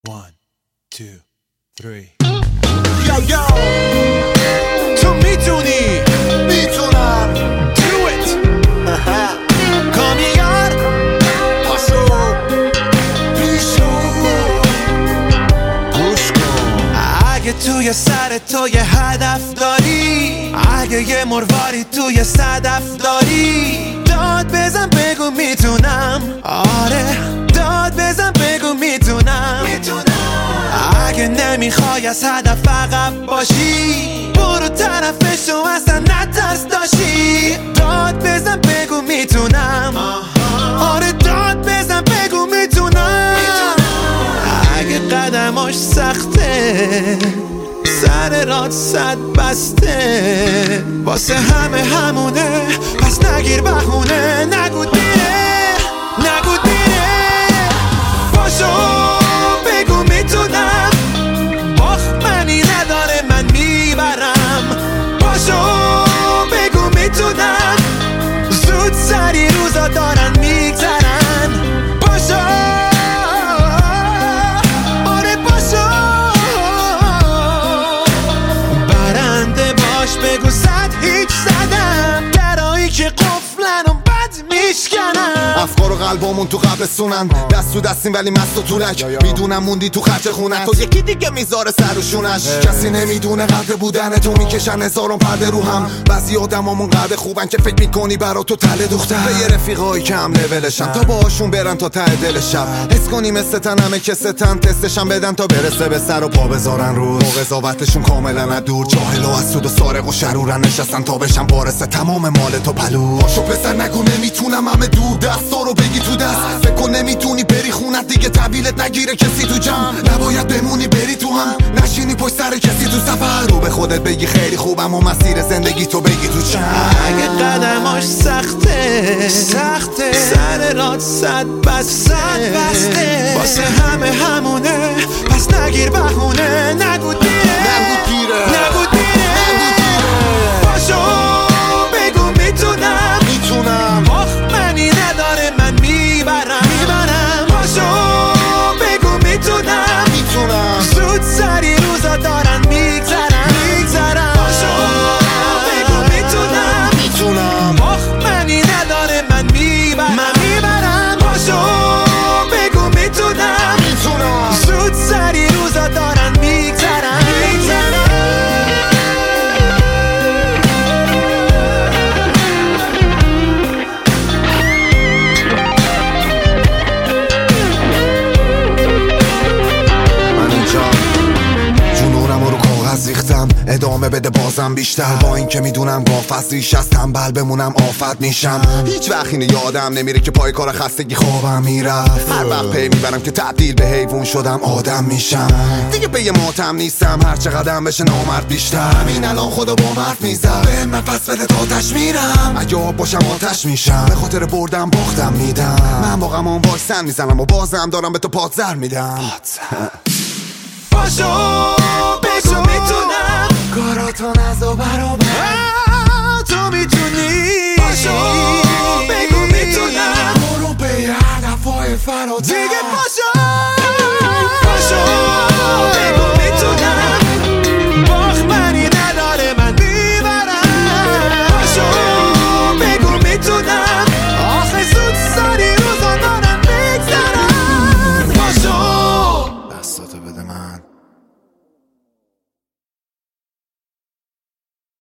One, two, three. Yo yo تو میتونی میتونم Do it کامیار پاشو پیشو گوش کن اگه توی سر تو یه هدف داری اگه یه مرواری توی صدف داری داد بزن بگو میتونم آره داد بزن بگو میتونم اگه نمیخوای از هدف عقب باشی برو طرفشو اصلا نترس داشی داد بزن بگو میتونم آره داد بزن بگو میتونم اگه قدماش سخته سر راد صد بسته واسه همه همونه پس نگیر بهونه نگو دیره نگو دیره باشو بگو میتونم باخمنی نداره من میبرم باشو بگو میتونم زود سری روزا دارن میگذرن باشو آره باشو برنده باش بگو صد هیچ زدم درایی که قفلن و بد میشکنم افکار و قلبامون تو قبرستونن دست تو دستیم ولی مست و طولک میدونم موندی تو خرچ خونت تو یکی دیگه میذاره سر و شونش کسی نمیدونه قدر بودن تو میکشن هزاران پرده رو هم بعضی آدمامون قدر خوبن که فکر میکنی برا تو تله دوختن به یه رفیقایی کم لولشن تا باهاشون برن تا ته دل شب حس کنی مثل تن همه که ستن تستشن بدن تا برسه به سر و پا بذارن روز و قضاوتشون کاملا از دور جاهل و حسود و سارق و شرورن نشستن تا بشن وارث تمام مال تو پلو پاشو پسر نگو نمیتونم همه دور دستا رو بگی تو دست فکر کن نمیتونی بری خونت دیگه تحویلت نگیره کسی تو جمع نباید بمونی بری تو هم نشینی پشت سر کسی تو سفر رو به خودت بگی خیلی خوبم و مسیر زندگی تو بگی تو چند اگه قدماش سخته سر راد صد بسته واسه همه همونه پس نگیر بهونه نگو دیره نگو دیره باشو بگو میتونم باخمنی نداره من میبرم باشو بگو میتونم زود سری روزا دارن میگذرن باشو بگو میتونم باخمنی نداره من میبرم باشو بگو میتونم زود سری روزا دارن میگذرن ریختم ادامه بده بازم بیشتر با این که میدونم گاف از ریش از تنبل بمونم آفت میشم هیچ وقت اینو یادم نمیره که پای کار خستگی خوابم میرفت هر وقت پی میبرم که تبدیل به حیوان شدم آدم میشم دیگه به یه ماتم نیستم هر چقدر بشه نامرد بیشتر این الان خدا با مرد میزم به نفس بده تا آتش میرم اگه آب باشم آتش میشم به خاطر بردم باختم میدم من واقعا اون واکسن میزنم و بازم دارم به تو پادزر میدم باشو بگو میتونم کاراتو نزا برابر تو میتونی باشو بگو میتونم برو به هدفای فراتر دیگه باشو بگو میتونم باخمنی نداره من میبرم باشو بگو میتونم آخه زود سری روزا دارم میگذرم باشو دستاتو بده من